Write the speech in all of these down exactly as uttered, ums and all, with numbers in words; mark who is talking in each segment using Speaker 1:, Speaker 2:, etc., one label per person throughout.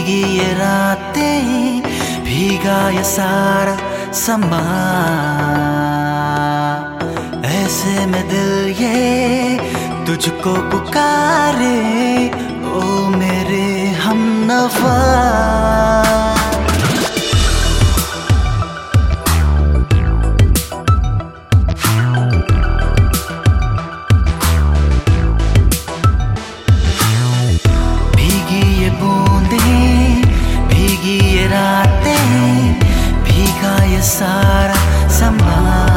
Speaker 1: भीगी ये रातें, भीगा ये सारा समा, ऐसे में दिल ये तुझको पुकारे, ओ मेरे हमनवा। भीगी ये बूंदें, भीगी ये रातें, भीगा ये सारा समा,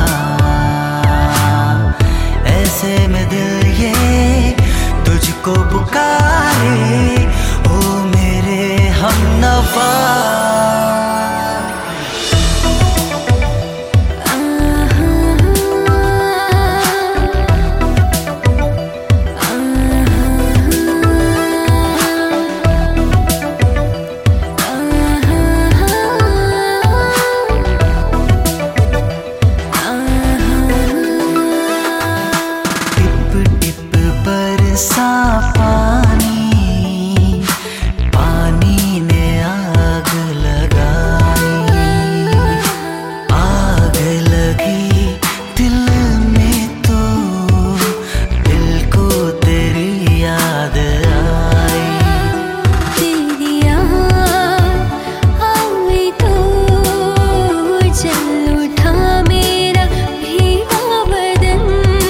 Speaker 1: ऐसे में दिल ये तुझको पुकारे, ओ मेरे हमनवा। सा पानी, पानी ने आग लगाई, आग लगी दिल में तो दिल को तेरी याद आई।
Speaker 2: तेरी याद आई तो जल उठा मेरा भीगा बदन,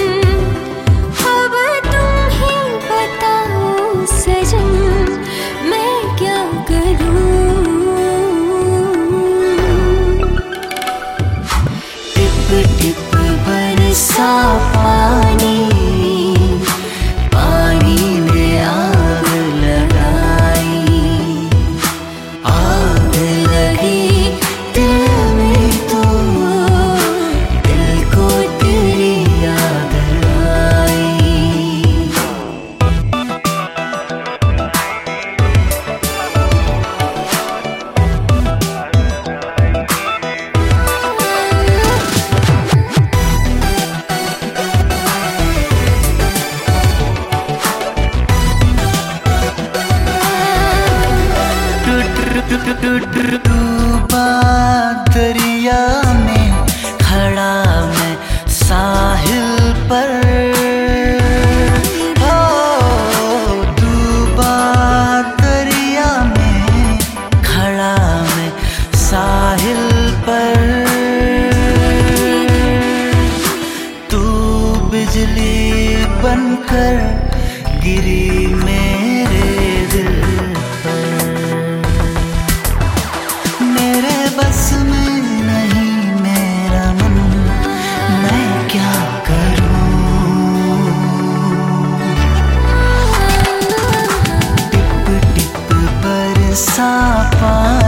Speaker 2: सजन मैं क्या करूं। टिप टिप बरसा पानी, पानी ने आग लगाई, आग लगी दिल में तो दिल को तेरी याद आई। डूबा दरिया में खड़ा मैं साहिल पर, ओ डूबा दरिया में खड़ा मैं साहिल पर, तू बिजली बनकर गिरी मेरे दिल पर, मेरे बस में नहीं मेरा मन, मैं क्या करूं। टिप टिप बरसा पानी,